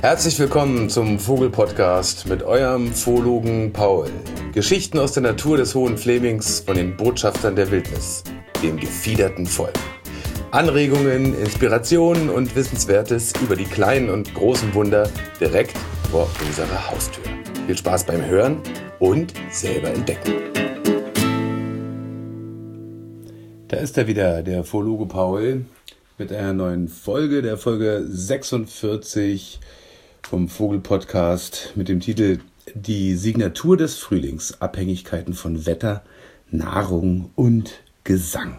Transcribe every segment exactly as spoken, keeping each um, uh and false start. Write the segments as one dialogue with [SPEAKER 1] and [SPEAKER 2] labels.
[SPEAKER 1] Herzlich willkommen zum Vogel-Podcast mit eurem Zoologen Paul. Geschichten aus der Natur des Hohen Flemings von den Botschaftern der Wildnis, dem gefiederten Volk. Anregungen, Inspirationen und Wissenswertes über die kleinen und großen Wunder direkt vor unserer Haustür. Viel Spaß beim Hören und selber entdecken. Da ist er wieder, der Zoologe Paul, mit einer neuen Folge, der Folge sechsundvierzig vom Vogel-Podcast mit dem Titel Die Signatur des Frühlings, Abhängigkeiten von Wetter, Nahrung und Gesang.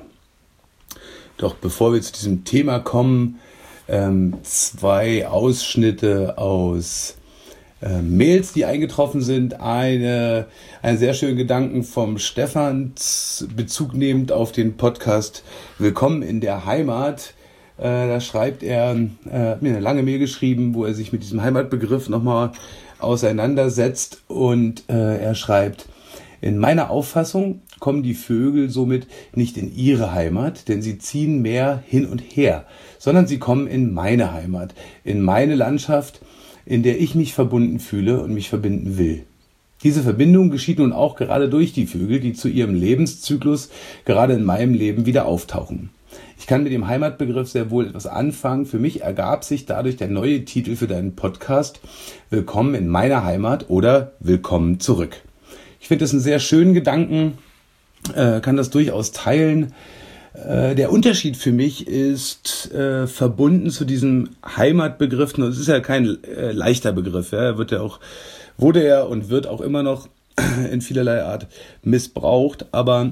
[SPEAKER 1] Doch bevor wir zu diesem Thema kommen, ähm, zwei Ausschnitte aus äh, Mails, die eingetroffen sind. Eine, einen sehr schönen Gedanken vom Stefan, Bezug nehmend auf den Podcast Willkommen in der Heimat. Äh, da schreibt er, äh, hat mir eine lange Mail geschrieben, wo er sich mit diesem Heimatbegriff nochmal auseinandersetzt und äh, er schreibt: In meiner Auffassung kommen die Vögel somit nicht in ihre Heimat, denn sie ziehen mehr hin und her, sondern sie kommen in meine Heimat, in meine Landschaft, in der ich mich verbunden fühle und mich verbinden will. Diese Verbindung geschieht nun auch gerade durch die Vögel, die zu ihrem Lebenszyklus gerade in meinem Leben wieder auftauchen. Ich kann mit dem Heimatbegriff sehr wohl etwas anfangen. Für mich ergab sich dadurch der neue Titel für deinen Podcast Willkommen in meiner Heimat oder Willkommen zurück. Ich finde das einen sehr schönen Gedanken, äh, kann das durchaus teilen. Äh, der Unterschied für mich ist äh, verbunden zu diesem Heimatbegriff. Das ist ja kein äh, leichter Begriff. Ja. Er wird ja auch, wurde er und wird auch immer noch in vielerlei Art missbraucht. Aber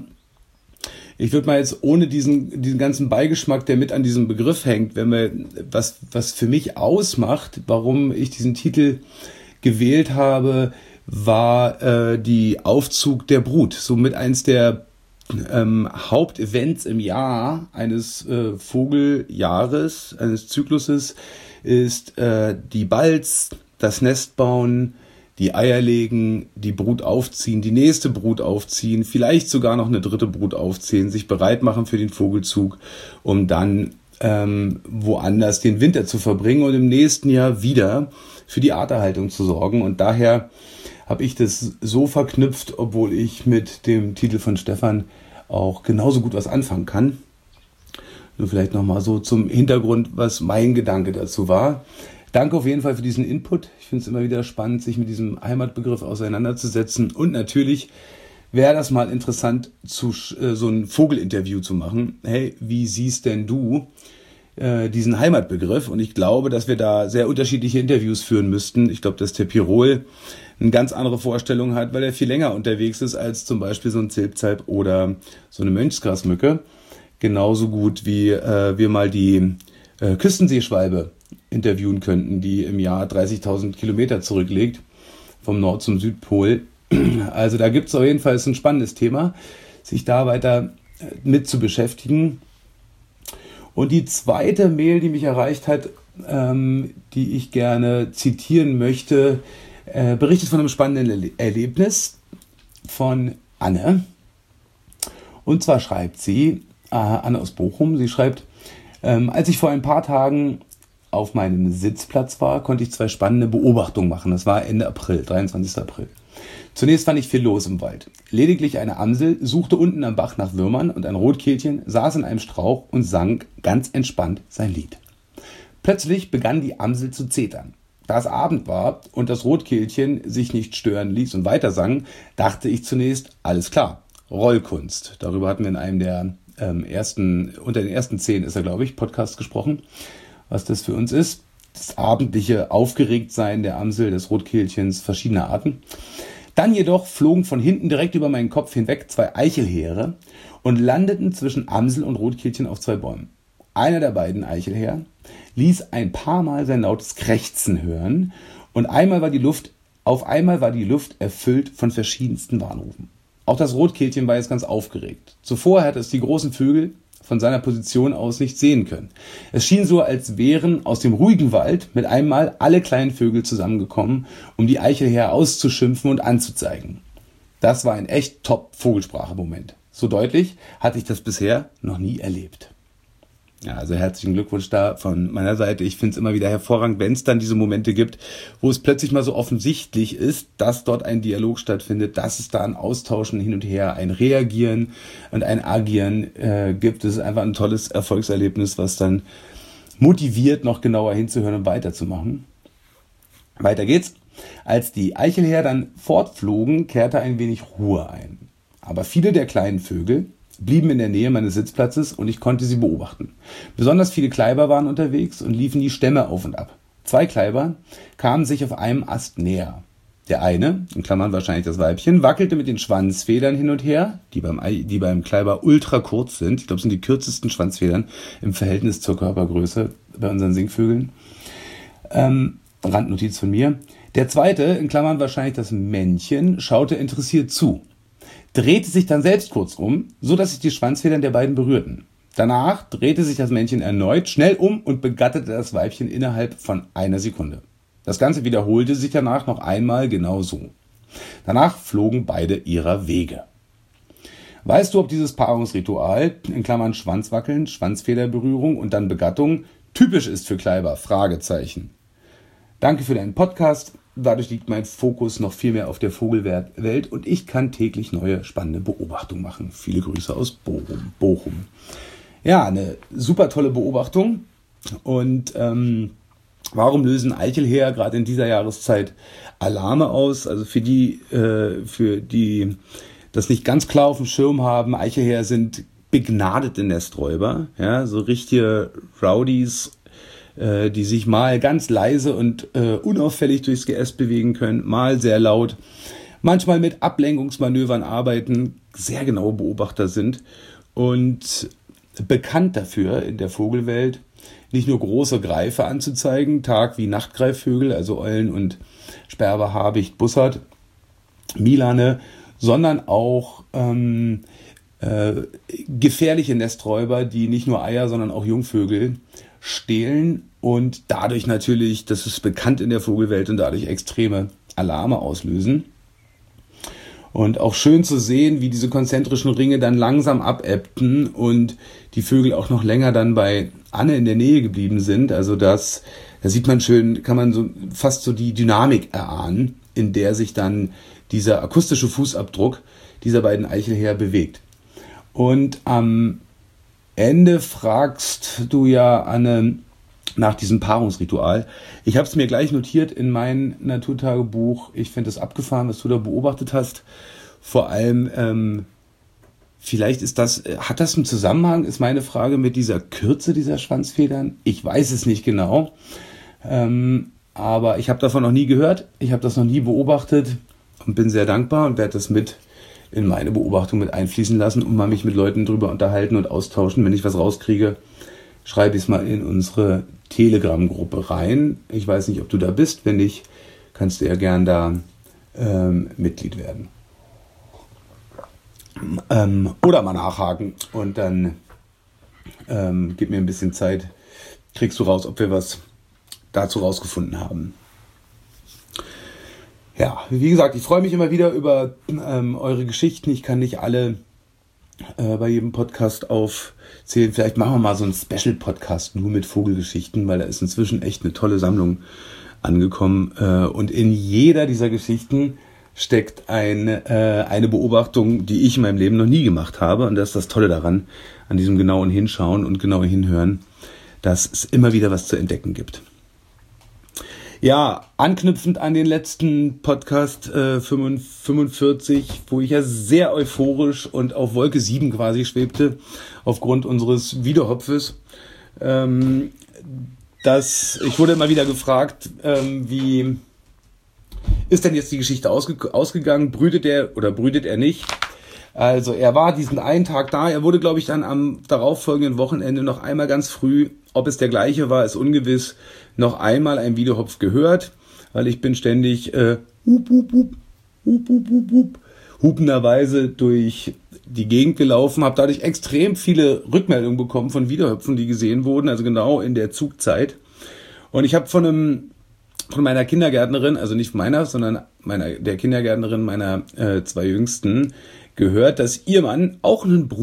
[SPEAKER 1] ich würde mal jetzt ohne diesen, diesen ganzen Beigeschmack, der mit an diesem Begriff hängt, wenn wir, was, was für mich ausmacht, warum ich diesen Titel gewählt habe, war äh, die Aufzug der Brut. Somit eins der ähm, Hauptevents im Jahr eines äh, Vogeljahres, eines Zykluses, ist äh, die Balz, das Nestbauen, die Eier legen, die Brut aufziehen, die nächste Brut aufziehen, vielleicht sogar noch eine dritte Brut aufziehen, sich bereit machen für den Vogelzug, um dann ähm, woanders den Winter zu verbringen und im nächsten Jahr wieder für die Arterhaltung zu sorgen. Und daher habe ich das so verknüpft, obwohl ich mit dem Titel von Stefan auch genauso gut was anfangen kann. Nur vielleicht nochmal so zum Hintergrund, was mein Gedanke dazu war. Danke auf jeden Fall für diesen Input. Ich finde es immer wieder spannend, sich mit diesem Heimatbegriff auseinanderzusetzen. Und natürlich wäre das mal interessant, zu, äh, so ein Vogelinterview zu machen. Hey, wie siehst denn du äh, diesen Heimatbegriff? Und ich glaube, dass wir da sehr unterschiedliche Interviews führen müssten. Ich glaube, dass der Pirol eine ganz andere Vorstellung hat, weil er viel länger unterwegs ist als zum Beispiel so ein Zilpzalp oder so eine Mönchsgrasmücke. Genauso gut wie äh, wir mal die äh, Küstenseeschwalbe interviewen könnten, die im Jahr dreißigtausend Kilometer zurücklegt, vom Nord- zum Südpol. Also da gibt es auf jeden Fall ein spannendes Thema, sich da weiter mit zu beschäftigen. Und die zweite Mail, die mich erreicht hat, ähm, die ich gerne zitieren möchte, äh, berichtet von einem spannenden Erle- Erlebnis von Anne. Und zwar schreibt sie, äh, Anne aus Bochum, sie schreibt, ähm, als ich vor ein paar Tagen auf meinem Sitzplatz war, konnte ich zwei spannende Beobachtungen machen. Das war Ende April, dreiundzwanzigsten April. Zunächst fand ich viel los im Wald. Lediglich eine Amsel suchte unten am Bach nach Würmern und ein Rotkehlchen saß in einem Strauch und sang ganz entspannt sein Lied. Plötzlich begann die Amsel zu zetern. Da es Abend war und das Rotkehlchen sich nicht stören ließ und weiter sang, dachte ich zunächst, alles klar, Rollkunst. Darüber hatten wir in einem der ähm, ersten, unter den ersten zehn ist er, glaube ich, Podcast gesprochen, was das für uns ist. Das abendliche Aufgeregtsein der Amsel, des Rotkehlchens, verschiedener Arten. Dann jedoch flogen von hinten direkt über meinen Kopf hinweg zwei Eichelhäre und landeten zwischen Amsel und Rotkehlchen auf zwei Bäumen. Einer der beiden Eichelhäre ließ ein paar Mal sein lautes Krächzen hören und einmal war die Luft, auf einmal war die Luft erfüllt von verschiedensten Warnrufen. Auch das Rotkehlchen war jetzt ganz aufgeregt. Zuvor hatte es die großen Vögel von seiner Position aus nicht sehen können. Es schien so, als wären aus dem ruhigen Wald mit einmal alle kleinen Vögel zusammengekommen, um die Eichelhäre auszuschimpfen und anzuzeigen. Das war ein echt Top-Vogelsprache-Moment. So deutlich hatte ich das bisher noch nie erlebt. Ja, also herzlichen Glückwunsch da von meiner Seite. Ich finde es immer wieder hervorragend, wenn es dann diese Momente gibt, wo es plötzlich mal so offensichtlich ist, dass dort ein Dialog stattfindet, dass es da ein Austauschen hin und her, ein Reagieren und ein Agieren äh, gibt. Es ist einfach ein tolles Erfolgserlebnis, was dann motiviert, noch genauer hinzuhören und weiterzumachen. Weiter geht's. Als die Eichelhäher dann fortflogen, kehrte ein wenig Ruhe ein. Aber viele der kleinen Vögel blieben in der Nähe meines Sitzplatzes und ich konnte sie beobachten. Besonders viele Kleiber waren unterwegs und liefen die Stämme auf und ab. Zwei Kleiber kamen sich auf einem Ast näher. Der eine, in Klammern wahrscheinlich das Weibchen, wackelte mit den Schwanzfedern hin und her, die beim, Ei, die beim Kleiber ultra kurz sind. Ich glaube, es sind die kürzesten Schwanzfedern im Verhältnis zur Körpergröße bei unseren Singvögeln. Ähm, Randnotiz von mir. Der zweite, in Klammern wahrscheinlich das Männchen, schaute interessiert zu, drehte sich dann selbst kurz um, so dass sich die Schwanzfedern der beiden berührten. Danach drehte sich das Männchen erneut schnell um und begattete das Weibchen innerhalb von einer Sekunde. Das Ganze wiederholte sich danach noch einmal genau so. Danach flogen beide ihrer Wege. Weißt du, ob dieses Paarungsritual, in Klammern Schwanzwackeln, Schwanzfederberührung und dann Begattung, typisch ist für Kleiber? Fragezeichen. Danke für deinen Podcast. Dadurch liegt mein Fokus noch viel mehr auf der Vogelwelt und ich kann täglich neue spannende Beobachtungen machen. Viele Grüße aus Bochum. Bochum. Ja, eine super tolle Beobachtung. Und ähm, warum lösen Eichelhäher gerade in dieser Jahreszeit Alarme aus? Also für die, äh, für die das nicht ganz klar auf dem Schirm haben, Eichelhäher sind begnadete Nesträuber, ja, so richtige Rowdies, die sich mal ganz leise und äh, unauffällig durchs Geäst bewegen können, mal sehr laut, manchmal mit Ablenkungsmanövern arbeiten, sehr genaue Beobachter sind und bekannt dafür in der Vogelwelt, nicht nur große Greife anzuzeigen, Tag- wie Nachtgreifvögel, also Eulen und Sperber, Habicht, Bussard, Milane, sondern auch ähm, äh, gefährliche Nesträuber, die nicht nur Eier, sondern auch Jungvögel stehlen und dadurch natürlich, das ist bekannt in der Vogelwelt, und dadurch extreme Alarme auslösen. Und auch schön zu sehen, wie diese konzentrischen Ringe dann langsam abebbten und die Vögel auch noch länger dann bei Anne in der Nähe geblieben sind. Also das, da sieht man schön, kann man so fast so die Dynamik erahnen, in der sich dann dieser akustische Fußabdruck dieser beiden Eichelhäher bewegt. Und am Ende fragst du ja, Anne, nach diesem Paarungsritual. Ich habe es mir gleich notiert in mein Naturtagebuch. Ich finde es abgefahren, was du da beobachtet hast. Vor allem, ähm, vielleicht ist das, hat das einen Zusammenhang, ist meine Frage, mit dieser Kürze dieser Schwanzfedern? Ich weiß es nicht genau. Ähm, aber ich habe davon noch nie gehört. Ich habe das noch nie beobachtet und bin sehr dankbar und werde das mit in meine Beobachtung mit einfließen lassen und mal mich mit Leuten drüber unterhalten und austauschen. Wenn ich was rauskriege, schreibe ich es mal in unsere Telegram-Gruppe rein. Ich weiß nicht, ob du da bist. Wenn nicht, kannst du ja gern da ähm, Mitglied werden. Ähm, oder mal nachhaken und dann ähm, gib mir ein bisschen Zeit. Kriegst du raus, ob wir was dazu rausgefunden haben. Ja, wie gesagt, ich freue mich immer wieder über ähm, eure Geschichten. Ich kann nicht alle äh, bei jedem Podcast aufzählen. Vielleicht machen wir mal so einen Special-Podcast nur mit Vogelgeschichten, weil da ist inzwischen echt eine tolle Sammlung angekommen. Äh, und in jeder dieser Geschichten steckt ein, äh, eine Beobachtung, die ich in meinem Leben noch nie gemacht habe. Und das ist das Tolle daran, an diesem genauen Hinschauen und genauen Hinhören, dass es immer wieder was zu entdecken gibt. Ja, anknüpfend an den letzten Podcast äh, fünfundvierzig, wo ich ja sehr euphorisch und auf Wolke sieben quasi schwebte, aufgrund unseres Wiederhopfes. Ähm, das, ich wurde immer wieder gefragt, ähm, wie ist denn jetzt die Geschichte ausge- ausgegangen? Brütet er oder brütet er nicht? Also er war diesen einen Tag da, er wurde, glaube ich, dann am darauffolgenden Wochenende noch einmal ganz früh, ob es der gleiche war, ist ungewiss, noch einmal ein Wiederhopf gehört, weil ich bin ständig äh, hup, hup, hup, hup, hup, hup, hup, hupenderweise durch die Gegend gelaufen, habe dadurch extrem viele Rückmeldungen bekommen von Wiederhöpfen, die gesehen wurden, also genau in der Zugzeit. Und ich habe von einem von meiner Kindergärtnerin, also nicht meiner, sondern meiner der Kindergärtnerin meiner äh, zwei Jüngsten, gehört, dass ihr Mann auch einen Brut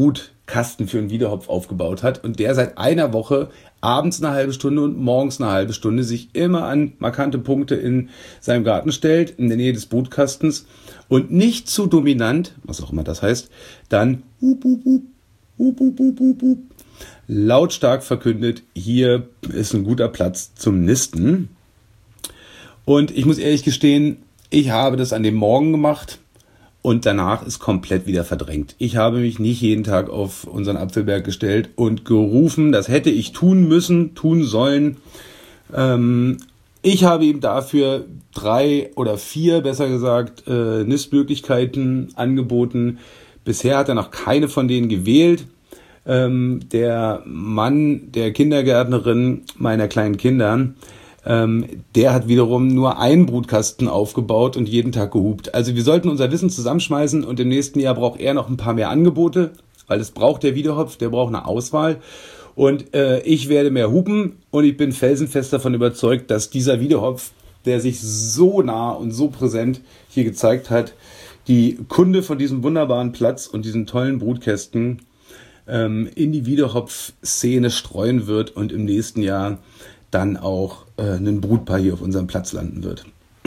[SPEAKER 1] Kasten für einen Wiederhopf aufgebaut hat und der seit einer Woche abends eine halbe Stunde und morgens eine halbe Stunde sich immer an markante Punkte in seinem Garten stellt, in der Nähe des Brutkastens und nicht zu dominant, was auch immer das heißt, dann hup, hup, hup, hup, hup, hup, hup, hup, lautstark verkündet, hier ist ein guter Platz zum Nisten. Und ich muss ehrlich gestehen, ich habe das an dem Morgen gemacht und danach ist komplett wieder verdrängt. Ich habe mich nicht jeden Tag auf unseren Apfelberg gestellt und gerufen, das hätte ich tun müssen, tun sollen. Ähm, ich habe ihm dafür drei oder vier, besser gesagt, äh, Nistmöglichkeiten angeboten. Bisher hat er noch keine von denen gewählt. Ähm, der Mann der Kindergärtnerin meiner kleinen Kinder, ähm, der hat wiederum nur einen Brutkasten aufgebaut und jeden Tag gehupt. Also wir sollten unser Wissen zusammenschmeißen und im nächsten Jahr braucht er noch ein paar mehr Angebote, weil es braucht der Wiederhopf, der braucht eine Auswahl. Und äh, ich werde mehr hupen und ich bin felsenfest davon überzeugt, dass dieser Wiederhopf, der sich so nah und so präsent hier gezeigt hat, die Kunde von diesem wunderbaren Platz und diesen tollen Brutkästen ähm, in die Wiederhopf-Szene streuen wird und im nächsten Jahr dann auch äh, ein Brutpaar hier auf unserem Platz landen wird.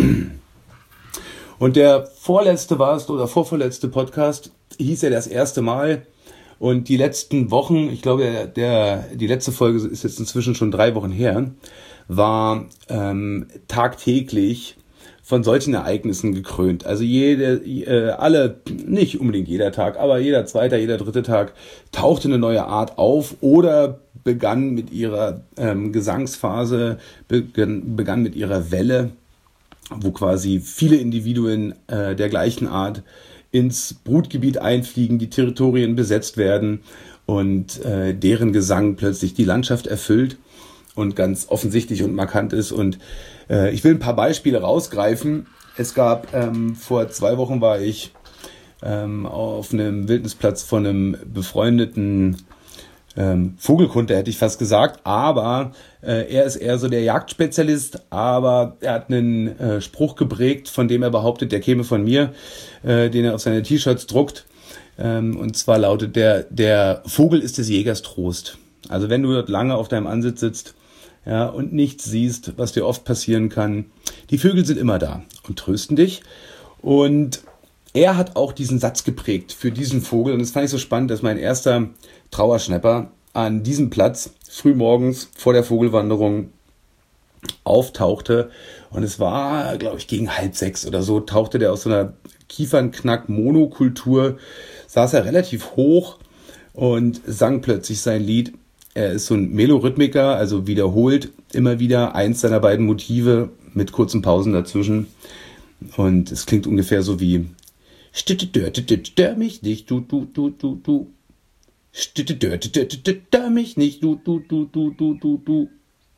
[SPEAKER 1] Und der vorletzte war es, oder vorvorletzte Podcast, hieß ja das erste Mal. Und die letzten Wochen, ich glaube, der, der, die letzte Folge ist jetzt inzwischen schon drei Wochen her, war ähm, tagtäglich von solchen Ereignissen gekrönt. Also jede, äh, alle, nicht unbedingt jeder Tag, aber jeder zweite, jeder dritte Tag tauchte eine neue Art auf oder begann mit ihrer ähm, Gesangsphase, begann, begann mit ihrer Welle, wo quasi viele Individuen äh, der gleichen Art ins Brutgebiet einfliegen, die Territorien besetzt werden und äh, deren Gesang plötzlich die Landschaft erfüllt und ganz offensichtlich und markant ist. Und äh, ich will ein paar Beispiele rausgreifen. Es gab, ähm, vor zwei Wochen war ich ähm, auf einem Wildnisplatz von einem befreundeten ähm, Vogelkunde, hätte ich fast gesagt, aber äh, er ist eher so der Jagdspezialist, aber er hat einen äh, Spruch geprägt, von dem er behauptet, der käme von mir, äh, den er auf seine T-Shirts druckt. Ähm, und zwar lautet der, der Vogel ist des Jägers Trost. Also wenn du dort lange auf deinem Ansitz sitzt, ja, und nichts siehst, was dir oft passieren kann, die Vögel sind immer da und trösten dich. Und er hat auch diesen Satz geprägt für diesen Vogel. Und das fand ich so spannend, dass mein erster Trauerschnapper an diesem Platz frühmorgens vor der Vogelwanderung auftauchte. Und es war, glaube ich, gegen halb sechs oder so, tauchte der aus so einer Kiefernknack-Monokultur, saß er relativ hoch und sang plötzlich sein Lied. Er ist so ein Melorhythmiker, also wiederholt immer wieder eins seiner beiden Motive mit kurzen Pausen dazwischen. Und es klingt ungefähr so wie Stör mich nicht, du, du, du, du, du. Stör mich nicht, du, du, du, du, du, du, du.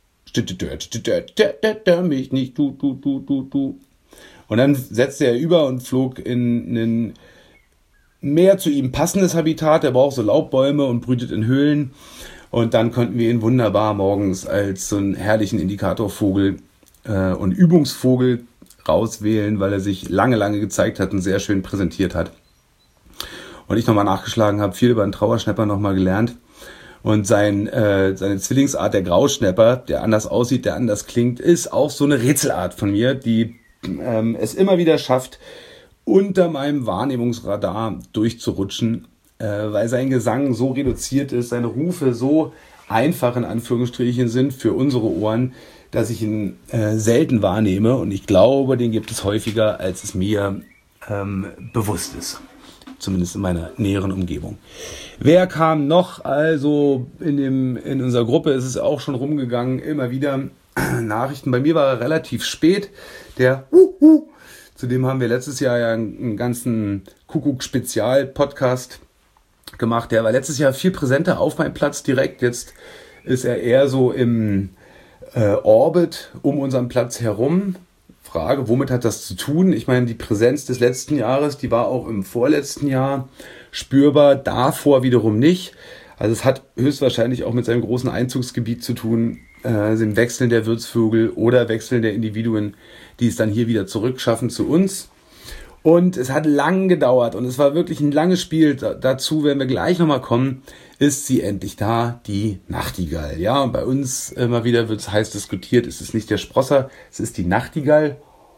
[SPEAKER 1] Stör mich nicht, du, du, du, du, du. Und dann setzte er über und flog in ein mehr zu ihm passendes Habitat. Er braucht so Laubbäume und brütet in Höhlen. Und dann konnten wir ihn wunderbar morgens als so einen herrlichen Indikatorvogel äh, und Übungsvogel rauswählen, weil er sich lange, lange gezeigt hat und sehr schön präsentiert hat. Und ich nochmal nachgeschlagen habe, viel über den Trauerschnapper nochmal gelernt. Und sein, äh, seine Zwillingsart, der Grauschnapper, der anders aussieht, der anders klingt, ist auch so eine Rätselart von mir, die ähm, es immer wieder schafft, unter meinem Wahrnehmungsradar durchzurutschen, äh, weil sein Gesang so reduziert ist, seine Rufe so einfach in Anführungsstrichen sind für unsere Ohren, dass ich ihn äh, selten wahrnehme. Und ich glaube, den gibt es häufiger, als es mir ähm, bewusst ist. Zumindest in meiner näheren Umgebung. Wer kam noch? Also in, dem, in unserer Gruppe ist es auch schon rumgegangen, immer wieder Nachrichten. Bei mir war er relativ spät. Der uh, uh, Zudem haben wir letztes Jahr ja einen, einen ganzen Kuckuck-Spezial-Podcast gemacht. Der war letztes Jahr viel präsenter auf meinem Platz direkt. Jetzt ist er eher so im äh, Orbit um unseren Platz herum. Frage, womit hat das zu tun? Ich meine, die Präsenz des letzten Jahres, die war auch im vorletzten Jahr spürbar, davor wiederum nicht. Also es hat höchstwahrscheinlich auch mit seinem großen Einzugsgebiet zu tun, äh, dem Wechseln der Wirtsvögel oder Wechseln der Individuen, die es dann hier wieder zurückschaffen zu uns. Und es hat lang gedauert und es war wirklich ein langes Spiel. Dazu werden wir gleich nochmal kommen. Ist sie endlich da, die Nachtigall. Ja, und bei uns immer wieder wird es heiß diskutiert, es ist nicht der Sprosser, es ist die Nachtigall.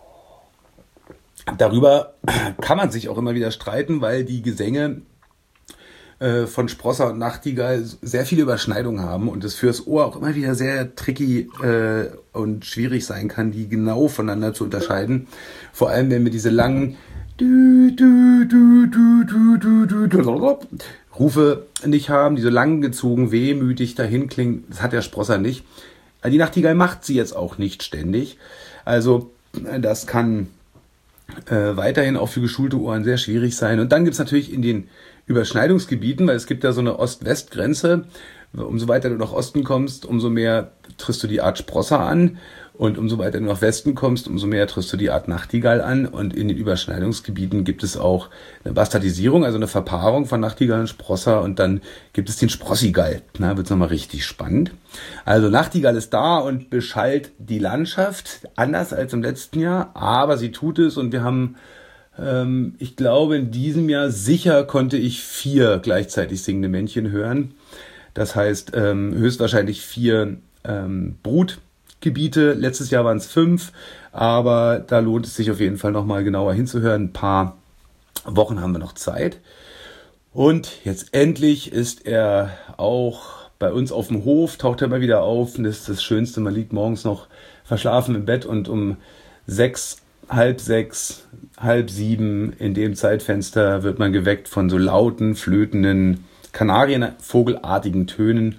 [SPEAKER 1] Darüber kann man sich auch immer wieder streiten, weil die Gesänge äh, von Sprosser und Nachtigall sehr viele Überschneidungen haben und es fürs Ohr auch immer wieder sehr tricky äh, und schwierig sein kann, die genau voneinander zu unterscheiden. Vor allem, wenn wir diese langen du, du, du, du, du, du, du, du, Rufe nicht haben, die so lang gezogen, wehmütig dahin klingen. Das hat der Sprosser nicht. Die Nachtigall macht sie jetzt auch nicht ständig. Also das kann äh, weiterhin auch für geschulte Ohren sehr schwierig sein. Und dann gibt es natürlich in den Überschneidungsgebieten, weil es gibt ja so eine Ost-West-Grenze. Umso weiter du nach Osten kommst, umso mehr triffst du die Art Sprosser an. Und umso weiter du nach Westen kommst, umso mehr triffst du die Art Nachtigall an. Und in den Überschneidungsgebieten gibt es auch eine Bastardisierung, also eine Verpaarung von Nachtigall und Sprosser. Und dann gibt es den Sprossigall. Da wird es nochmal richtig spannend. Also Nachtigall ist da und beschallt die Landschaft, anders als im letzten Jahr. Aber sie tut es und wir haben, ähm, ich glaube, in diesem Jahr sicher konnte ich vier gleichzeitig singende Männchen hören. Das heißt, ähm, höchstwahrscheinlich vier ähm, Brut. Gebiete. Letztes Jahr waren es fünf, aber da lohnt es sich auf jeden Fall nochmal genauer hinzuhören. Ein paar Wochen haben wir noch Zeit. Und jetzt endlich ist er auch bei uns auf dem Hof, taucht er mal wieder auf. Und das ist das Schönste, man liegt morgens noch verschlafen im Bett und um sechs, halb sechs, halb sieben in dem Zeitfenster wird man geweckt von so lauten, flötenden, kanarienvogelartigen Tönen.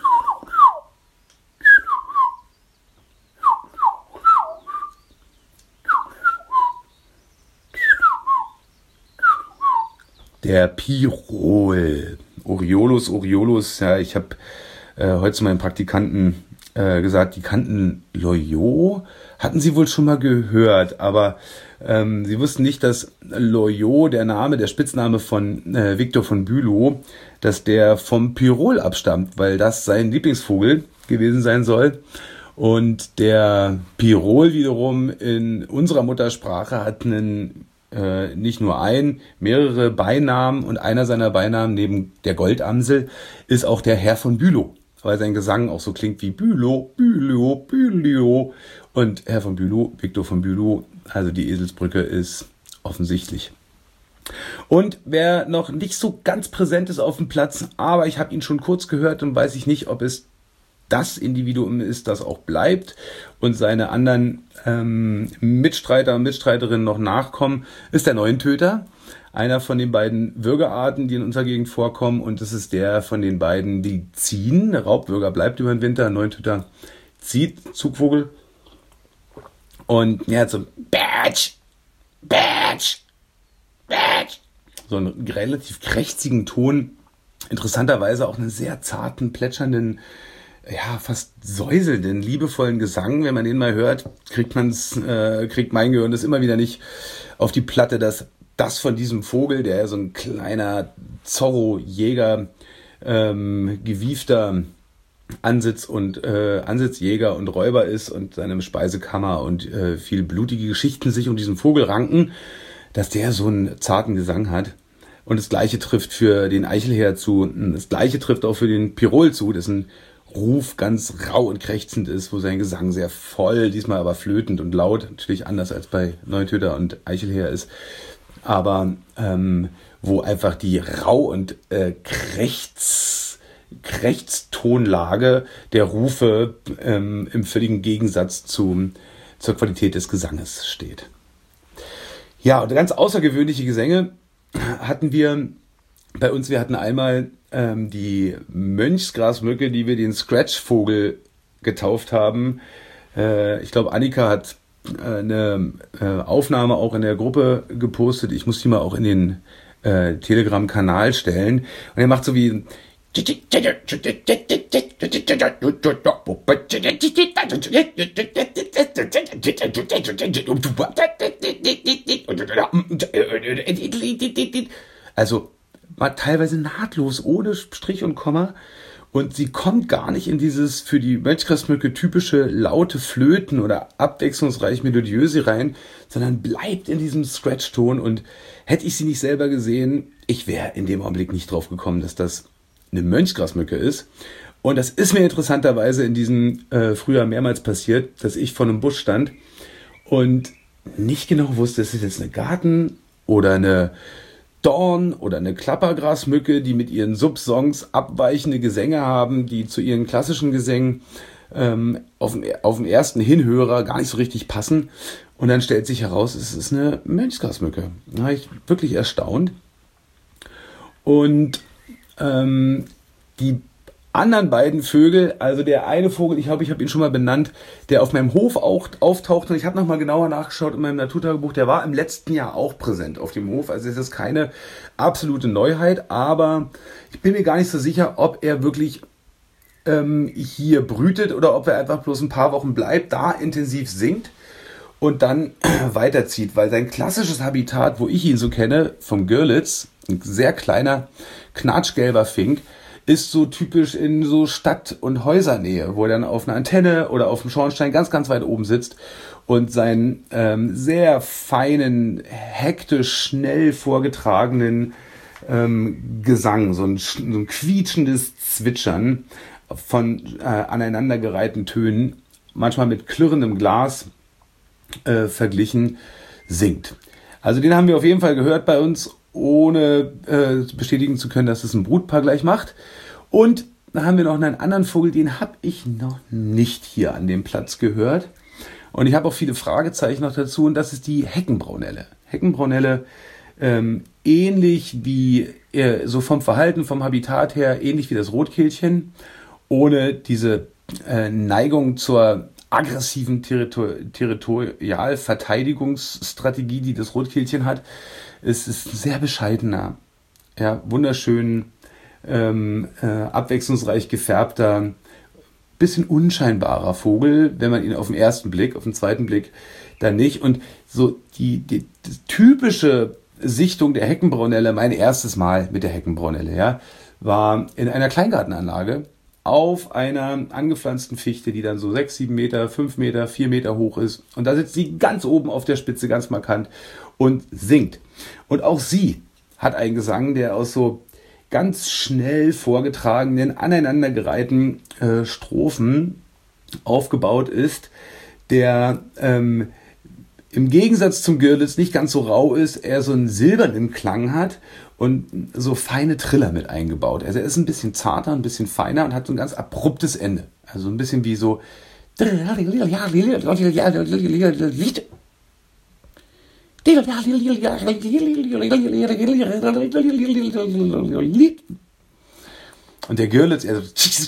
[SPEAKER 1] Der Pirol, Oriolus, Oriolus, ja, ich habe äh, heute zu meinen Praktikanten äh, gesagt, die kannten Loyot, hatten sie wohl schon mal gehört, aber ähm, sie wussten nicht, dass Loyot, der Name, der Spitzname von äh, Victor von Bülow, dass der vom Pirol abstammt, weil das sein Lieblingsvogel gewesen sein soll. Und der Pirol wiederum in unserer Muttersprache hat einen Äh, nicht nur ein, mehrere Beinamen und einer seiner Beinamen neben der Goldamsel ist auch der Herr von Bülow, weil sein Gesang auch so klingt wie Bülow, Bülow, Bülow und Herr von Bülow, Victor von Bülow, also die Eselsbrücke ist offensichtlich. Und wer noch nicht so ganz präsent ist auf dem Platz, aber ich habe ihn schon kurz gehört und weiß ich nicht, ob es das Individuum ist, das auch bleibt und seine anderen ähm, Mitstreiter und Mitstreiterinnen noch nachkommen, ist der Neuntöter. Einer von den beiden Würgearten, die in unserer Gegend vorkommen. Und das ist der von den beiden, die ziehen. Der Raubwürger bleibt über den Winter, der Neuntöter zieht, Zugvogel. Und er hat so Batsch, Batsch, Batsch. So einen relativ krächzigen Ton. Interessanterweise auch einen sehr zarten, plätschernden, ja, fast säuselnden, liebevollen Gesang. Wenn man den mal hört, kriegt man's, äh, kriegt mein Gehirn das immer wieder nicht auf die Platte, dass das von diesem Vogel, der ja so ein kleiner Zorro-Jäger, ähm, gewiefter Ansitz und äh, Ansitzjäger und Räuber ist und seine Speisekammer und äh, viel blutige Geschichten sich um diesen Vogel ranken, dass der so einen zarten Gesang hat. Und das Gleiche trifft für den Eichelherr zu. Das Gleiche trifft auch für den Pirol zu, dessen Ruf ganz rau und krächzend ist, wo sein Gesang sehr voll, diesmal aber flötend und laut, natürlich anders als bei Neuntöter und Eichelherr ist, aber ähm, wo einfach die rau und äh, krächz, Krächztonlage der Rufe ähm, im völligen Gegensatz zum, zur Qualität des Gesanges steht. Ja, und ganz außergewöhnliche Gesänge hatten wir bei uns. Wir hatten einmal ähm, die Mönchsgrasmücke, die wir den Scratch-Vogel getauft haben. Äh, ich glaube, Annika hat äh, eine äh, Aufnahme auch in der Gruppe gepostet. Ich muss die mal auch in den äh, Telegram-Kanal stellen. Und er macht so wie also war teilweise nahtlos, ohne Strich und Komma Und sie kommt gar nicht in dieses für die Mönchgrasmücke typische laute Flöten oder abwechslungsreich melodiöse rein, sondern bleibt in diesem Scratch-Ton. Und hätte ich sie nicht selber gesehen, ich wäre in dem Augenblick nicht drauf gekommen, dass das eine Mönchgrasmücke ist. Und das ist mir interessanterweise in diesem äh, Frühjahr mehrmals passiert, dass ich vor einem Busch stand und nicht genau wusste, ist das jetzt eine Garten- oder eine Dorn- oder eine Klappergrasmücke, die mit ihren Subsongs abweichende Gesänge haben, die zu ihren klassischen Gesängen ähm, auf, den, auf den ersten Hinhörer gar nicht so richtig passen. Und dann stellt sich heraus, es ist eine Mönchsgrasmücke. Da war ich wirklich erstaunt. Und ähm, die anderen beiden Vögel, also der eine Vogel, ich glaube, ich habe ihn schon mal benannt, der auf meinem Hof auch auftaucht, und ich habe nochmal genauer nachgeschaut in meinem Naturtagebuch, der war im letzten Jahr auch präsent auf dem Hof, also es ist keine absolute Neuheit, aber ich bin mir gar nicht so sicher, ob er wirklich ähm, hier brütet oder ob er einfach bloß ein paar Wochen bleibt, da intensiv singt und dann weiterzieht, weil sein klassisches Habitat, wo ich ihn so kenne, vom Görlitz, ein sehr kleiner, knatschgelber Fink, ist so typisch in so Stadt- und Häusernähe, wo er dann auf einer Antenne oder auf dem Schornstein ganz, ganz weit oben sitzt und seinen ähm, sehr feinen, hektisch, schnell vorgetragenen ähm, Gesang, so ein, so ein quietschendes Zwitschern von äh, aneinandergereihten Tönen, manchmal mit klirrendem Glas äh, verglichen, singt. Also den haben wir auf jeden Fall gehört bei uns, ohne äh, bestätigen zu können, dass es ein Brutpaar gleich macht. Und dann haben wir noch einen anderen Vogel, den habe ich noch nicht hier an dem Platz gehört. Und ich habe auch viele Fragezeichen noch dazu, und das ist die Heckenbraunelle. Heckenbraunelle, ähm, ähnlich wie, äh, so vom Verhalten, vom Habitat her, ähnlich wie das Rotkehlchen, ohne diese äh, Neigung zur aggressiven Territor- Territorialverteidigungsstrategie, die das Rotkehlchen hat. Es ist ein sehr bescheidener, ja, wunderschön, ähm, äh, abwechslungsreich gefärbter, bisschen unscheinbarer Vogel, wenn man ihn auf den ersten Blick, auf den zweiten Blick dann nicht. Und so die, die, die typische Sichtung der Heckenbraunelle, mein erstes Mal mit der Heckenbraunelle, ja, war in einer Kleingartenanlage auf einer angepflanzten Fichte, die dann so sechs, sieben Meter, fünf Meter, vier Meter hoch ist. Und da sitzt sie ganz oben auf der Spitze, ganz markant, und singt. Und auch sie hat einen Gesang, der aus so ganz schnell vorgetragenen, aneinandergereihten äh, Strophen aufgebaut ist, der ähm, im Gegensatz zum Görlitz nicht ganz so rau ist, er so einen silbernen Klang hat und so feine Triller mit eingebaut. Also er ist ein bisschen zarter, ein bisschen feiner und hat so ein ganz abruptes Ende. Also ein bisschen wie so und der Görlitz, er so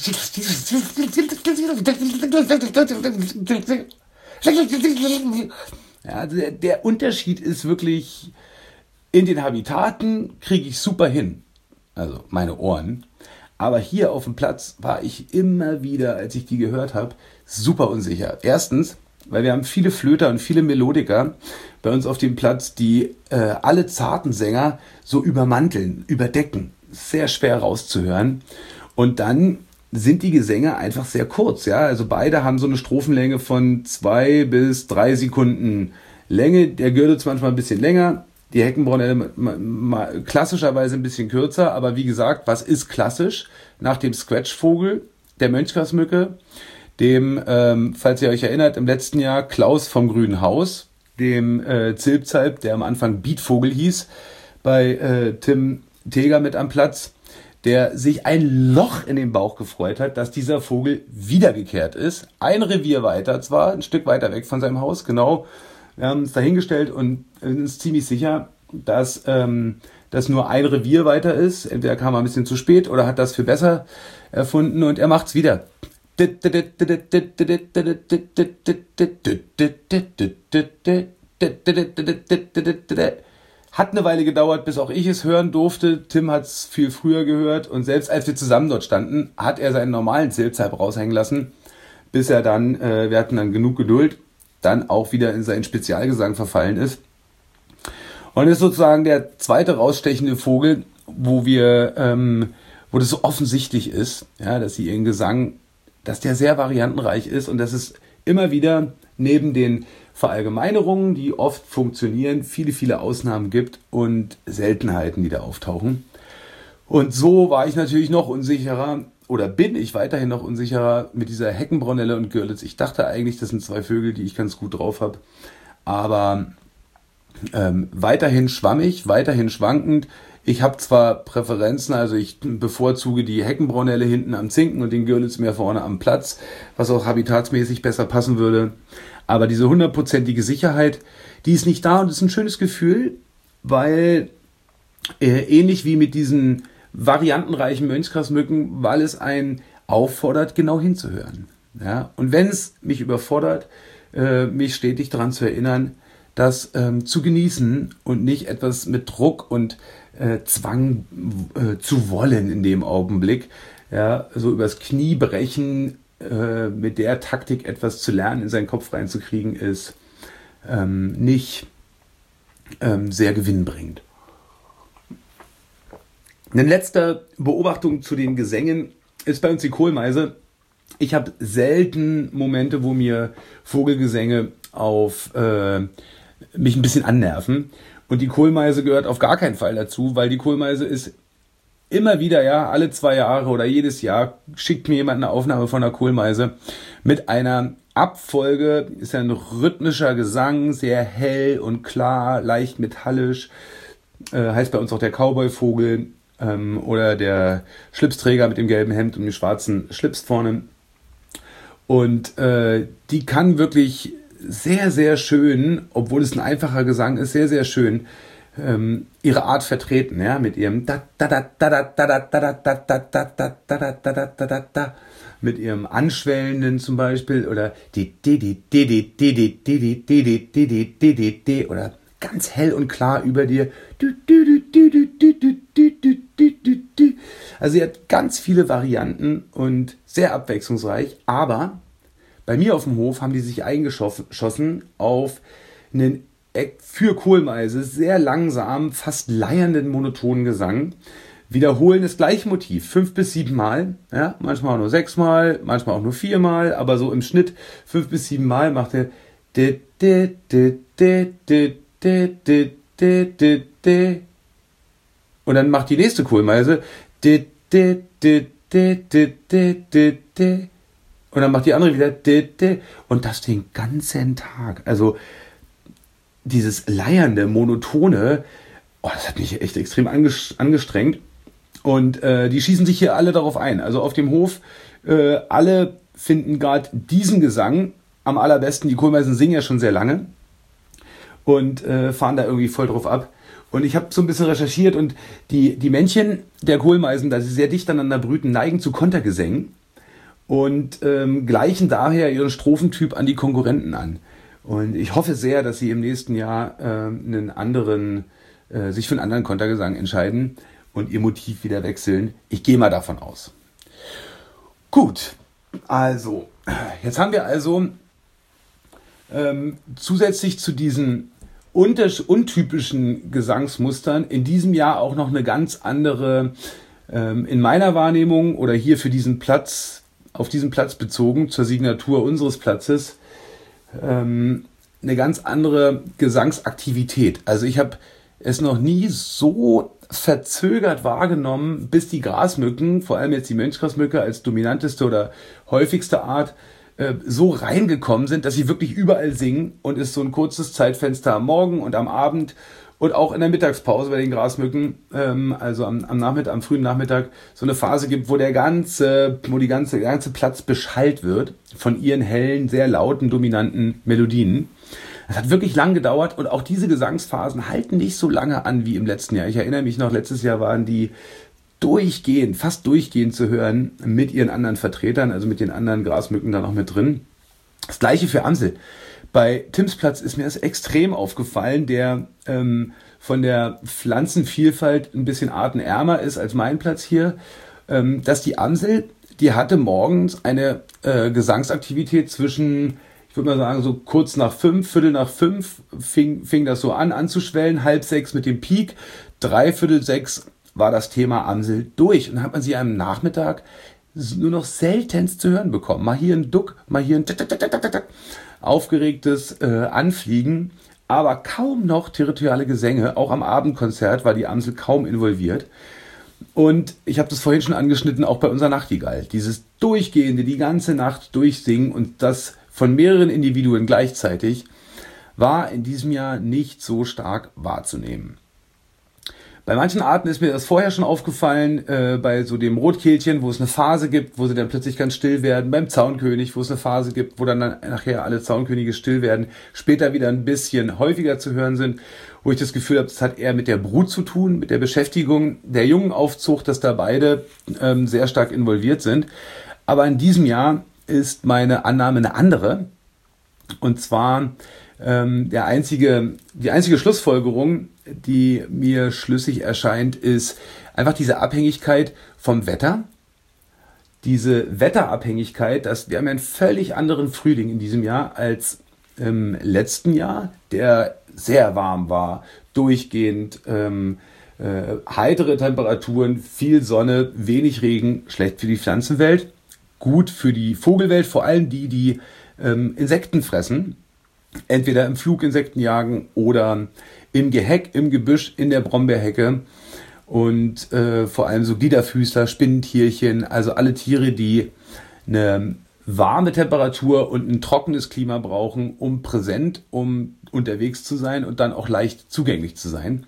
[SPEAKER 1] ja, der, der Unterschied ist wirklich, in den Habitaten kriege ich super hin, also meine Ohren, aber hier auf dem Platz war ich immer wieder, als ich die gehört habe, super unsicher. Erstens, weil wir haben viele Flöter und viele Melodiker bei uns auf dem Platz, die äh, alle zarten Sänger so übermanteln, überdecken. Sehr schwer rauszuhören. Und dann sind die Gesänge einfach sehr kurz. Ja, also beide haben so eine Strophenlänge von zwei bis drei Sekunden Länge. Der Görlitz manchmal ein bisschen länger, die Heckenbraunelle klassischerweise ein bisschen kürzer. Aber wie gesagt, was ist klassisch? Nach dem Scratchvogel, der Mönchgrasmücke, dem, ähm, falls ihr euch erinnert, im letzten Jahr Klaus vom Grünen Haus, dem äh, Zilpzalp, der am Anfang Beatvogel hieß, bei äh, Tim Teger mit am Platz, der sich ein Loch in den Bauch gefreut hat, dass dieser Vogel wiedergekehrt ist. Ein Revier weiter, zwar ein Stück weiter weg von seinem Haus, genau. Wir haben uns dahingestellt und sind uns ziemlich sicher, dass ähm, das nur ein Revier weiter ist. Entweder kam er ein bisschen zu spät oder hat das für besser erfunden, und er macht's wieder. Hat eine Weile gedauert, bis auch ich es hören durfte. Tim hat es viel früher gehört, und selbst als wir zusammen dort standen, hat er seinen normalen Zilpzalp raushängen lassen, bis er dann, äh, wir hatten dann genug Geduld, dann auch wieder in seinen Spezialgesang verfallen ist. Und ist sozusagen der zweite rausstechende Vogel, wo wir, ähm, wo das so offensichtlich ist, ja, dass sie ihren Gesang, dass der sehr variantenreich ist und dass es immer wieder neben den Verallgemeinerungen, die oft funktionieren, viele, viele Ausnahmen gibt und Seltenheiten, die da auftauchen. Und so war ich natürlich noch unsicherer oder bin ich weiterhin noch unsicherer mit dieser Heckenbraunelle und Görlitz. Ich dachte eigentlich, das sind zwei Vögel, die ich ganz gut drauf habe, aber ähm, weiterhin schwammig, weiterhin schwankend. Ich habe zwar Präferenzen, also ich bevorzuge die Heckenbraunelle hinten am Zinken und den Görlitz mehr vorne am Platz, was auch habitatsmäßig besser passen würde. Aber diese hundertprozentige Sicherheit, die ist nicht da und das ist ein schönes Gefühl, weil äh, ähnlich wie mit diesen variantenreichen Mönchsgrasmücken, weil es einen auffordert, genau hinzuhören. Ja? Und wenn es mich überfordert, äh, mich stetig daran zu erinnern, das ähm, zu genießen und nicht etwas mit Druck und äh, Zwang äh, zu wollen in dem Augenblick, ja, so übers Knie brechen, äh, mit der Taktik etwas zu lernen, in seinen Kopf reinzukriegen, ist ähm, nicht ähm, sehr gewinnbringend. Eine letzte Beobachtung zu den Gesängen ist bei uns die Kohlmeise. Ich habe selten Momente, wo mir Vogelgesänge auf äh, mich ein bisschen annerven. Und die Kohlmeise gehört auf gar keinen Fall dazu, weil die Kohlmeise ist immer wieder, ja, alle zwei Jahre oder jedes Jahr schickt mir jemand eine Aufnahme von einer Kohlmeise mit einer Abfolge. Ist ja ein rhythmischer Gesang, sehr hell und klar, leicht metallisch. Äh, heißt bei uns auch der Cowboyvogel ähm, oder der Schlipsträger mit dem gelben Hemd und dem schwarzen Schlips vorne. Und äh, die kann wirklich sehr, sehr schön, obwohl es ein einfacher Gesang ist, sehr, sehr schön ähm, ihre Art vertreten, ja, mit ihrem da da da da da da da da da da da da da da da da da mit ihrem Anschwellenden zum Beispiel oder die di di di di di di di di di di di di di di oder ganz hell und klar über dir. Also sie hat ganz viele Varianten und sehr abwechslungsreich, aber bei mir auf dem Hof haben die sich eingeschossen auf einen für Kohlmeise sehr langsam, fast leiernden, monotonen Gesang. Wiederholen das gleiche Motiv, fünf bis sieben Mal, ja, manchmal auch nur sechs Mal, manchmal auch nur vier Mal, aber so im Schnitt fünf bis sieben Mal macht er und dann macht die nächste Kohlmeise und dann macht die andere wieder und das den ganzen Tag. Also dieses leiernde, monotone, oh, das hat mich echt extrem angestrengt. Und äh, die schießen sich hier alle darauf ein. Also auf dem Hof, äh, alle finden gerade diesen Gesang am allerbesten. Die Kohlmeisen singen ja schon sehr lange und äh, fahren da irgendwie voll drauf ab. Und ich habe so ein bisschen recherchiert und die, die Männchen der Kohlmeisen, da sie sehr dicht aneinander brüten, neigen zu Kontergesängen und ähm, gleichen daher ihren Strophentyp an die Konkurrenten an. Und ich hoffe sehr, dass sie im nächsten Jahr äh, einen anderen, äh, sich für einen anderen Kontergesang entscheiden und ihr Motiv wieder wechseln. Ich gehe mal davon aus. Gut, also, jetzt haben wir also ähm, zusätzlich zu diesen unter, untypischen Gesangsmustern in diesem Jahr auch noch eine ganz andere, ähm, in meiner Wahrnehmung oder hier für diesen Platz, auf diesen Platz bezogen, zur Signatur unseres Platzes, ähm, eine ganz andere Gesangsaktivität. Also ich habe es noch nie so verzögert wahrgenommen, bis die Grasmücken, vor allem jetzt die Mönchsgrasmücke als dominanteste oder häufigste Art, äh, so reingekommen sind, dass sie wirklich überall singen und es so ein kurzes Zeitfenster am Morgen und am Abend und auch in der Mittagspause bei den Grasmücken, ähm, also am, am Nachmittag, am frühen Nachmittag, so eine Phase gibt, wo der ganze, wo die ganze, der ganze Platz beschallt wird von ihren hellen, sehr lauten, dominanten Melodien. Das hat wirklich lang gedauert und auch diese Gesangsphasen halten nicht so lange an wie im letzten Jahr. Ich erinnere mich noch, letztes Jahr waren die durchgehend, fast durchgehend zu hören mit ihren anderen Vertretern, also mit den anderen Grasmücken da noch mit drin. Das gleiche für Amsel. Bei Timsplatz ist mir das extrem aufgefallen, der ähm, von der Pflanzenvielfalt ein bisschen artenärmer ist als mein Platz hier, ähm, dass die Amsel, die hatte morgens eine äh, Gesangsaktivität zwischen, ich würde mal sagen, so kurz nach fünf, Viertel nach fünf fing, fing das so an, anzuschwellen, halb sechs mit dem Peak, dreiviertel sechs war das Thema Amsel durch. Und dann hat man sie am Nachmittag nur noch seltenst zu hören bekommen. Mal hier ein Duck, mal hier ein aufgeregtes äh, Anfliegen, aber kaum noch territoriale Gesänge. Auch am Abendkonzert war die Amsel kaum involviert. Und ich habe das vorhin schon angeschnitten, auch bei unserer Nachtigall. Dieses durchgehende, die ganze Nacht durchsingen und das von mehreren Individuen gleichzeitig war in diesem Jahr nicht so stark wahrzunehmen. Bei manchen Arten ist mir das vorher schon aufgefallen, äh, bei so dem Rotkehlchen, wo es eine Phase gibt, wo sie dann plötzlich ganz still werden, beim Zaunkönig, wo es eine Phase gibt, wo dann, dann nachher alle Zaunkönige still werden, später wieder ein bisschen häufiger zu hören sind, wo ich das Gefühl habe, das hat eher mit der Brut zu tun, mit der Beschäftigung der Jungenaufzucht, dass da beide ähm, sehr stark involviert sind. Aber in diesem Jahr ist meine Annahme eine andere. Und zwar ähm, der einzige, die einzige Schlussfolgerung, die mir schlüssig erscheint, ist einfach diese Abhängigkeit vom Wetter. Diese Wetterabhängigkeit, dass wir haben einen völlig anderen Frühling in diesem Jahr als im letzten Jahr, der sehr warm war, durchgehend ähm, äh, heitere Temperaturen, viel Sonne, wenig Regen, schlecht für die Pflanzenwelt, gut für die Vogelwelt, vor allem die, die ähm, Insekten fressen, entweder im Flug Insekten jagen oder im Geheck, im Gebüsch, in der Brombeerhecke und äh, vor allem so Gliederfüßler, Spinnentierchen, also alle Tiere, die eine warme Temperatur und ein trockenes Klima brauchen, um präsent, um unterwegs zu sein und dann auch leicht zugänglich zu sein.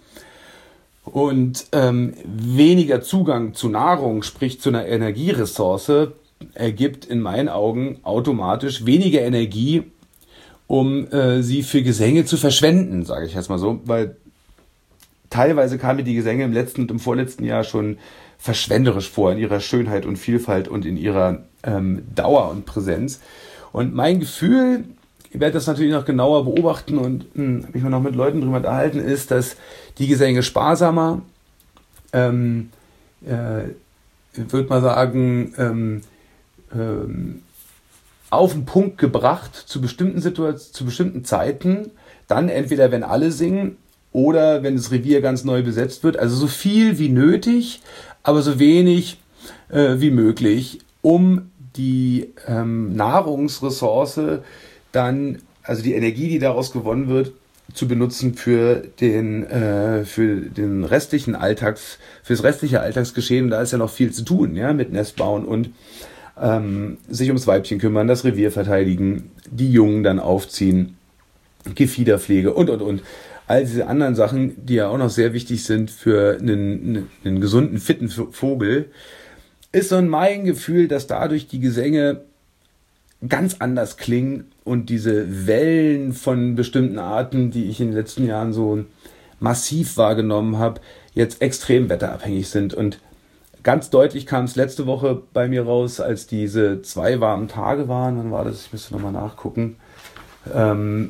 [SPEAKER 1] Und ähm, weniger Zugang zu Nahrung, sprich zu einer Energieressource, ergibt in meinen Augen automatisch weniger Energie, um äh, sie für Gesänge zu verschwenden, sage ich jetzt mal so, weil teilweise kamen mir die Gesänge im letzten und im vorletzten Jahr schon verschwenderisch vor in ihrer Schönheit und Vielfalt und in ihrer ähm, Dauer und Präsenz. Und mein Gefühl, ich werde das natürlich noch genauer beobachten und mh, mich mal noch mit Leuten drüber unterhalten, ist, dass die Gesänge sparsamer, ähm, äh, ich würde mal sagen, ähm, ähm, auf den Punkt gebracht zu bestimmten Situationen, zu bestimmten Zeiten, dann entweder wenn alle singen oder wenn das Revier ganz neu besetzt wird, also so viel wie nötig, aber so wenig äh, wie möglich, um die ähm, Nahrungsressource dann, also die Energie, die daraus gewonnen wird, zu benutzen für den äh, für den restlichen Alltags, für das restliche Alltagsgeschehen. Und da ist ja noch viel zu tun, ja, mit Nest bauen und ähm, sich ums Weibchen kümmern, das Revier verteidigen, die Jungen dann aufziehen, Gefiederpflege und und und. All diese anderen Sachen, die ja auch noch sehr wichtig sind für einen, einen gesunden, fitten Vogel, ist so mein Gefühl, dass dadurch die Gesänge ganz anders klingen und diese Wellen von bestimmten Arten, die ich in den letzten Jahren so massiv wahrgenommen habe, jetzt extrem wetterabhängig sind. Und ganz deutlich kam es letzte Woche bei mir raus, als diese zwei warmen Tage waren. Wann war das? Ich müsste nochmal nachgucken. Ähm,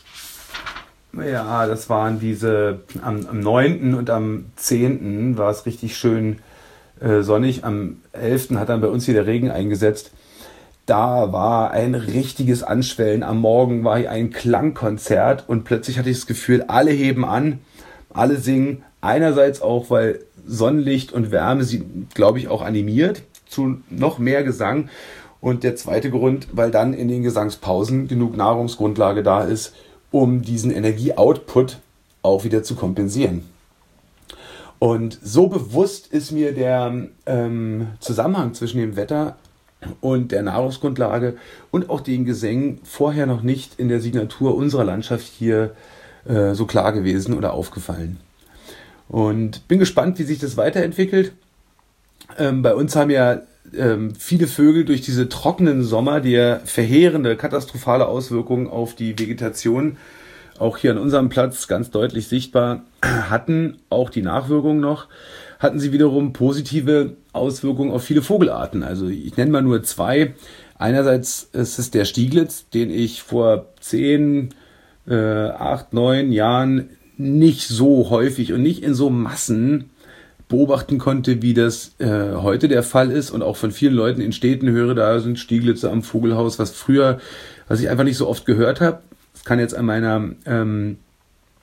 [SPEAKER 1] ja, das waren diese, am, am neunten und am zehnten war es richtig schön äh, sonnig. Am elften hat dann bei uns hier der Regen eingesetzt. Da war ein richtiges Anschwellen. Am Morgen war hier ein Klangkonzert und plötzlich hatte ich das Gefühl, alle heben an, alle singen. Einerseits auch, weil Sonnenlicht und Wärme sie, glaube ich, auch animiert zu noch mehr Gesang. Und der zweite Grund, weil dann in den Gesangspausen genug Nahrungsgrundlage da ist, um diesen Energieoutput auch wieder zu kompensieren. Und so bewusst ist mir der ähm, Zusammenhang zwischen dem Wetter und der Nahrungsgrundlage und auch den Gesängen vorher noch nicht in der Signatur unserer Landschaft hier äh, so klar gewesen oder aufgefallen. Und bin gespannt, wie sich das weiterentwickelt. Ähm, bei uns haben ja ähm, viele Vögel durch diese trockenen Sommer, die ja verheerende, katastrophale Auswirkungen auf die Vegetation auch hier an unserem Platz ganz deutlich sichtbar hatten, auch die Nachwirkungen noch, hatten sie wiederum positive Auswirkungen auf viele Vogelarten. Also ich nenne mal nur zwei. Einerseits ist es der Stieglitz, den ich vor zehn, äh, acht, neun Jahren nicht so häufig und nicht in so Massen beobachten konnte, wie das äh, heute der Fall ist und auch von vielen Leuten in Städten höre, da sind Stieglitze am Vogelhaus, was früher, was ich einfach nicht so oft gehört habe. Das kann jetzt an meiner ähm,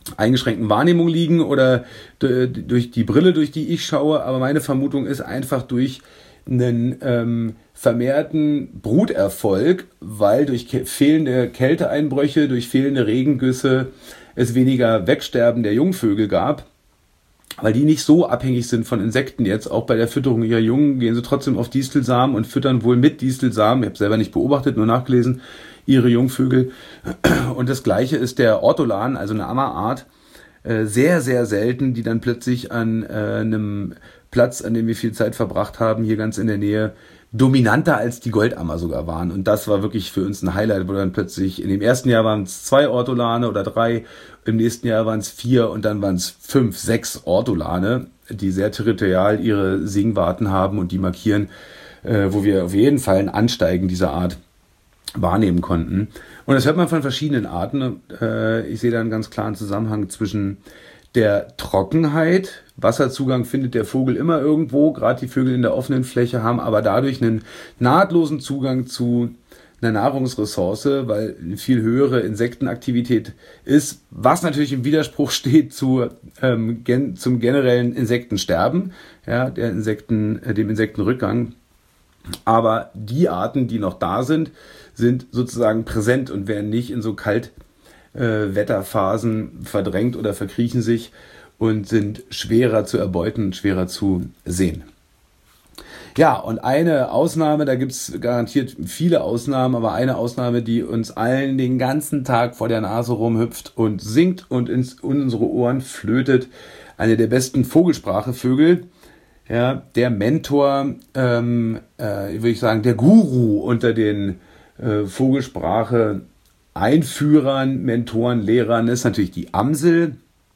[SPEAKER 1] eingeschränkten Wahrnehmung liegen oder d- durch die Brille, durch die ich schaue, aber meine Vermutung ist einfach durch einen ähm, vermehrten Bruterfolg, weil durch ke- fehlende Kälteeinbrüche, durch fehlende Regengüsse es weniger Wegsterben der Jungvögel gab, weil die nicht so abhängig sind von Insekten jetzt. Auch bei der Fütterung ihrer Jungen gehen sie trotzdem auf Distelsamen und füttern wohl mit Distelsamen, ich habe selber nicht beobachtet, nur nachgelesen, ihre Jungvögel. Und das Gleiche ist der Ortolan, also eine Ammerart, äh, sehr, sehr selten, die dann plötzlich an äh, einem Platz, an dem wir viel Zeit verbracht haben, hier ganz in der Nähe, dominanter als die Goldammer sogar waren. Und das war wirklich für uns ein Highlight, wo dann plötzlich in dem ersten Jahr waren es zwei Ortolane oder drei, im nächsten Jahr waren es vier und dann waren es fünf, sechs Ortolane, die sehr territorial ihre Singwarten haben und die markieren, äh, wo wir auf jeden Fall ein Ansteigen dieser Art wahrnehmen konnten. Und das hört man von verschiedenen Arten. Äh, ich sehe da einen ganz klaren Zusammenhang zwischen der Trockenheit. Wasserzugang findet der Vogel immer irgendwo, gerade die Vögel in der offenen Fläche haben aber dadurch einen nahtlosen Zugang zu einer Nahrungsressource, weil eine viel höhere Insektenaktivität ist, was natürlich im Widerspruch steht zu, ähm, gen, zum generellen Insektensterben, ja, der Insekten, äh, dem Insektenrückgang. Aber die Arten, die noch da sind, sind sozusagen präsent und werden nicht in so Kaltwetterphasen äh, verdrängt oder verkriechen sich und sind schwerer zu erbeuten, schwerer zu sehen. Ja, und eine Ausnahme, da gibt's garantiert viele Ausnahmen, aber eine Ausnahme, die uns allen den ganzen Tag vor der Nase rumhüpft und singt und ins, in unsere Ohren flötet, eine der besten Vogelsprachevögel, ja, der Mentor, ähm, äh, würde ich sagen, der Guru unter den äh, Vogelsprache-Einführern, Mentoren, Lehrern ist natürlich die Amsel.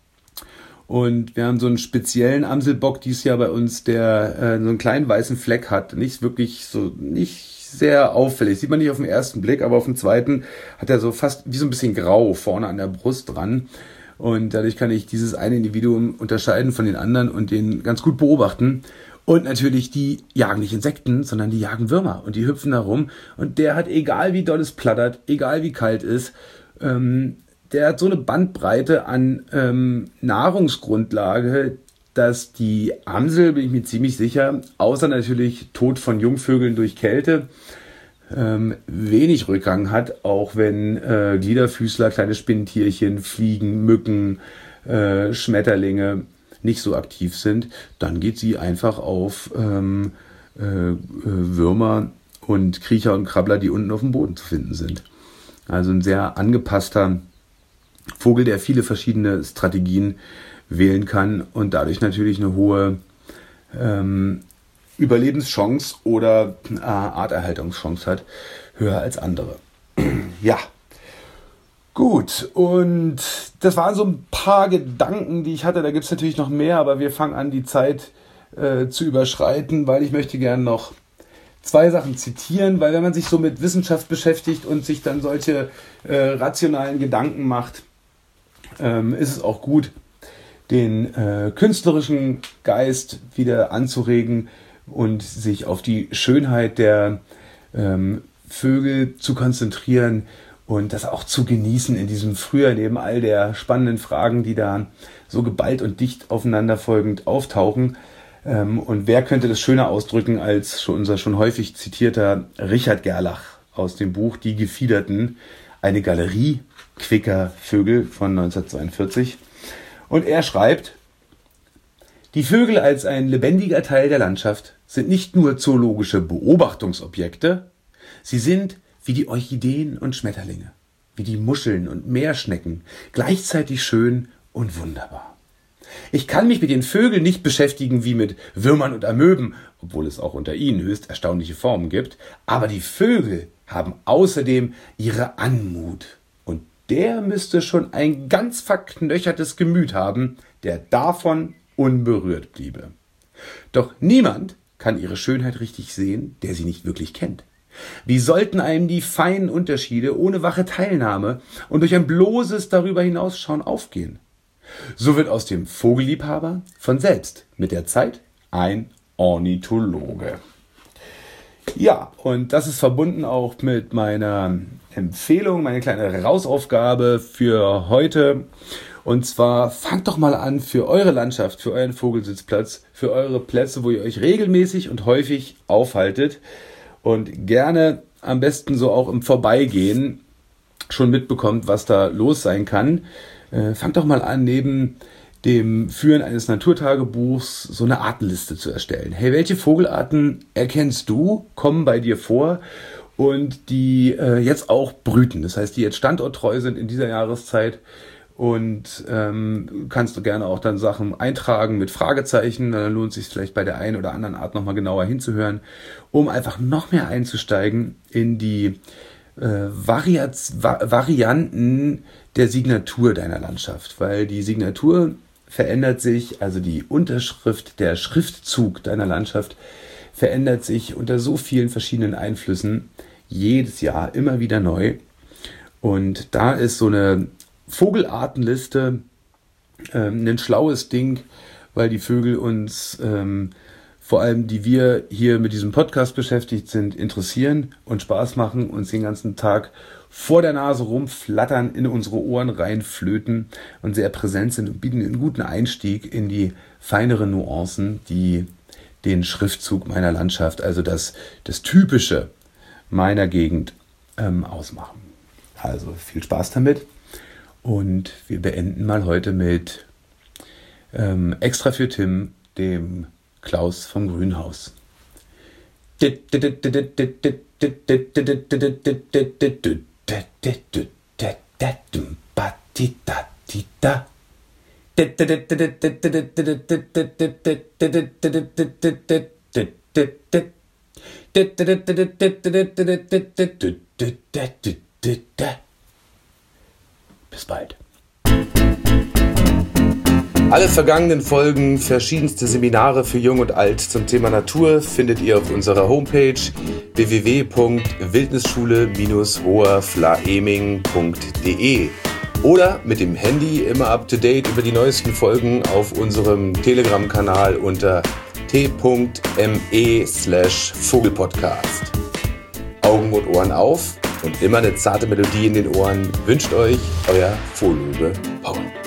[SPEAKER 1] Und wir haben so einen speziellen Amselbock dieses Jahr bei uns, der äh, so einen kleinen weißen Fleck hat. Nicht wirklich so, nicht sehr auffällig. Sieht man nicht auf den ersten Blick, aber auf dem zweiten hat er so fast wie so ein bisschen grau vorne an der Brust dran. Und dadurch kann ich dieses eine Individuum unterscheiden von den anderen und den ganz gut beobachten. Und natürlich, die jagen nicht Insekten, sondern die jagen Würmer. Und die hüpfen da rum. Und der hat, egal wie doll es plattert, egal wie kalt ist, ähm, der hat so eine Bandbreite an ähm, Nahrungsgrundlage, dass die Amsel, bin ich mir ziemlich sicher, außer natürlich Tod von Jungvögeln durch Kälte, ähm, wenig Rückgang hat, auch wenn äh, Gliederfüßler, kleine Spinntierchen, Fliegen, Mücken, äh, Schmetterlinge nicht so aktiv sind. Dann geht sie einfach auf ähm, äh, Würmer und Kriecher und Krabbler, die unten auf dem Boden zu finden sind. Also ein sehr angepasster Vogel, der viele verschiedene Strategien wählen kann und dadurch natürlich eine hohe ähm, Überlebenschance oder äh, Arterhaltungschance hat, höher als andere. Ja, gut. Und das waren so ein paar Gedanken, die ich hatte. Da gibt es natürlich noch mehr, aber wir fangen an, die Zeit äh, zu überschreiten, weil ich möchte gerne noch zwei Sachen zitieren, weil wenn man sich so mit Wissenschaft beschäftigt und sich dann solche äh, rationalen Gedanken macht, ähm, ist es auch gut, den äh, künstlerischen Geist wieder anzuregen und sich auf die Schönheit der ähm, Vögel zu konzentrieren und das auch zu genießen in diesem Frühjahr neben all der spannenden Fragen, die da so geballt und dicht aufeinanderfolgend auftauchen. Ähm, und wer könnte das schöner ausdrücken als schon unser schon häufig zitierter Richard Gerlach aus dem Buch Die Gefiederten, eine Galerie quicker Vögel von neunzehnhundertzweiundvierzig. Und er schreibt: Die Vögel als ein lebendiger Teil der Landschaft sind nicht nur zoologische Beobachtungsobjekte, sie sind wie die Orchideen und Schmetterlinge, wie die Muscheln und Meerschnecken, gleichzeitig schön und wunderbar. Ich kann mich mit den Vögeln nicht beschäftigen wie mit Würmern und Amöben, obwohl es auch unter ihnen höchst erstaunliche Formen gibt, aber die Vögel haben außerdem ihre Anmut. Und der müsste schon ein ganz verknöchertes Gemüt haben, der davon unberührt bliebe. Doch niemand kann ihre Schönheit richtig sehen, der sie nicht wirklich kennt. Wie sollten einem die feinen Unterschiede ohne wache Teilnahme und durch ein bloßes darüber hinausschauen aufgehen? So wird aus dem Vogelliebhaber von selbst mit der Zeit ein Ornithologe. Ja, und das ist verbunden auch mit meiner Empfehlung, meine kleine Rausaufgabe für heute. Und zwar fangt doch mal an für eure Landschaft, für euren Vogelsitzplatz, für eure Plätze, wo ihr euch regelmäßig und häufig aufhaltet und gerne am besten so auch im Vorbeigehen schon mitbekommt, was da los sein kann. Äh, fangt doch mal an, neben dem Führen eines Naturtagebuchs so eine Artenliste zu erstellen. Hey, welche Vogelarten erkennst du, kommen bei dir vor und die äh, jetzt auch brüten? Das heißt, die jetzt standorttreu sind in dieser Jahreszeit. Und ähm, kannst du gerne auch dann Sachen eintragen mit Fragezeichen. Dann lohnt es sich vielleicht bei der einen oder anderen Art nochmal genauer hinzuhören, um einfach noch mehr einzusteigen in die äh, Variaz- Va- Varianten der Signatur deiner Landschaft. Weil die Signatur verändert sich, also die Unterschrift, der Schriftzug deiner Landschaft verändert sich unter so vielen verschiedenen Einflüssen jedes Jahr immer wieder neu. Und da ist so eine Vogelartenliste ähm, ein schlaues Ding, weil die Vögel uns, ähm, vor allem die wir hier mit diesem Podcast beschäftigt sind, interessieren und Spaß machen, uns den ganzen Tag vor der Nase rumflattern, in unsere Ohren reinflöten und sehr präsent sind und bieten einen guten Einstieg in die feineren Nuancen, die den Schriftzug meiner Landschaft, also das, das Typische meiner Gegend ähm, ausmachen. Also viel Spaß damit. Und wir beenden mal heute mit ähm, extra für Tim, dem Klaus vom Grünhaus. Bis bald. Alle vergangenen Folgen, verschiedenste Seminare für Jung und Alt zum Thema Natur findet ihr auf unserer Homepage w w w punkt wildnisschule Bindestrich hoherflaeming punkt de oder mit dem Handy immer up to date über die neuesten Folgen auf unserem Telegram-Kanal unter t.me slash Vogelpodcast. Augen und Ohren auf und immer eine zarte Melodie in den Ohren wünscht euch euer Vologe Paul.